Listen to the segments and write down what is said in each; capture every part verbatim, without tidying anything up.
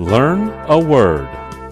Learn a word.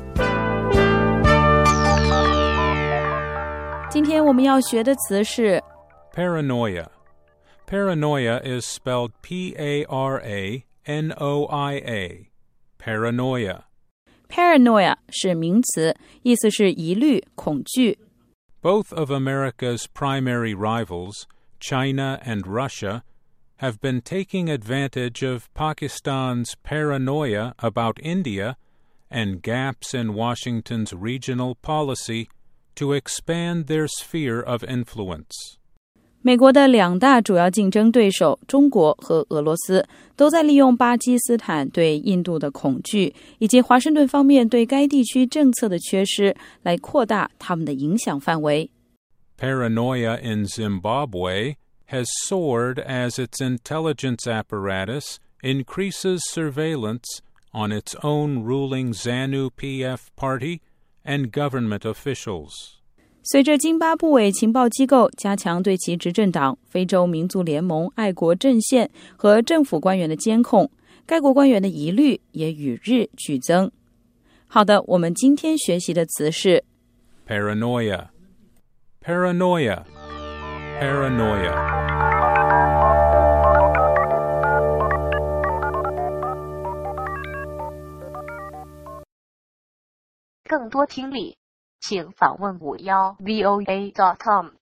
今天我们要学的词是 Paranoia. Paranoia is spelled P A R A N O I A. Paranoia. Paranoia 是名词，意思是疑虑、恐惧。 Both of America's primary rivals, China and Russia, have been taking advantage of Pakistan's paranoia about India and gaps in Washington's regional policy to expand their sphere of influence. 美国的两大主要竞争对手中国和俄罗斯都在利用巴基斯坦对印度的恐惧，以及华盛顿方面对该地区政策的缺失，来扩大他们的影响范围。 Paranoia in Zimbabwe has soared as its intelligence apparatus increases surveillance on its own ruling ZANU-P F party and government officials. 随着津巴布韦情报机构加强对其执政党非洲民族联盟爱国阵线和政府官员的监控，该国官员的疑虑也与日俱增。好的，我们今天学习的词是 Paranoia. Paranoia. Paranoia. 更多听力请访问五幺 V O A dot com